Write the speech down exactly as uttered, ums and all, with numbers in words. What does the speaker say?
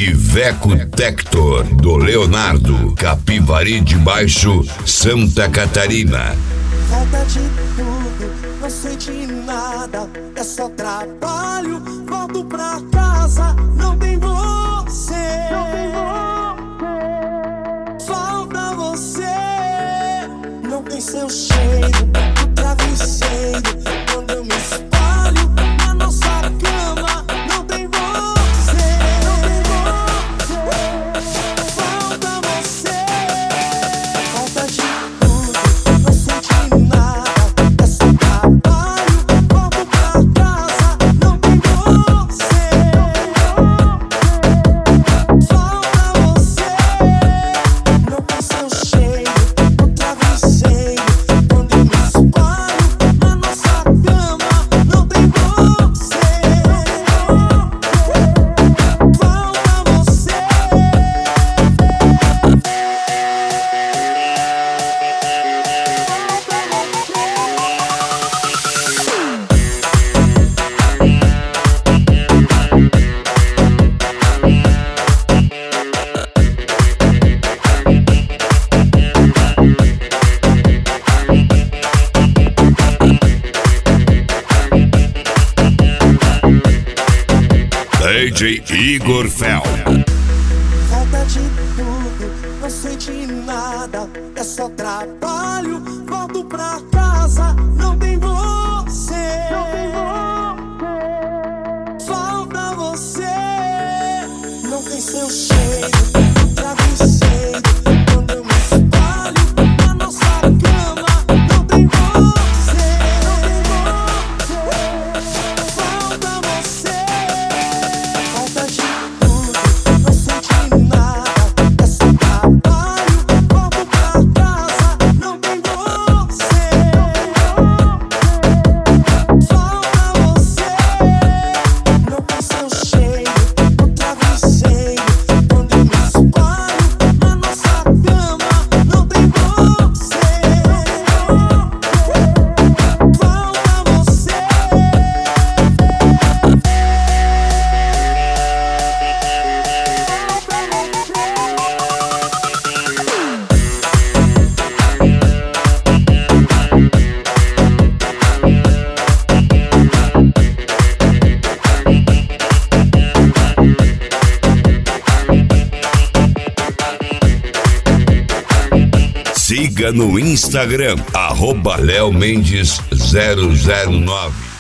Iveco Tector, do Leonardo, Capivari de Baixo, Santa Catarina. Falta de tudo, não sente nada, é só trabalho. Volto pra casa, não tem você. Falta você, não tem seu cheiro, o travesseiro. Quando eu me espalho na nossa cama, não tem você, não tem você. Falta você, falta de tudo, não sente nada, é só trabalho. Volto pra casa, não tem você. Falta você, não tem seu cheiro, o travesseiro. Quando eu me espalho na nossa cama, não tem você. Falta você. D J Igor Fel. Falta de tudo, não sente nada, é só trabalho. Volto pra casa, não tem você. Falta você, não tem seu cheiro, o travesseiro. Quando eu me espalho na nossa cama, não tem você, não tem você. Falta você. Falta de tudo, não sente nada, é só trabalho. Volto pra casa, não tem você. Falta você, não tem seu cheiro, o travesseiro. Quando eu me espalho na nossa cama, não tem você. Falta você. Siga no Instagram, arroba Léo Mendes zero zero nove.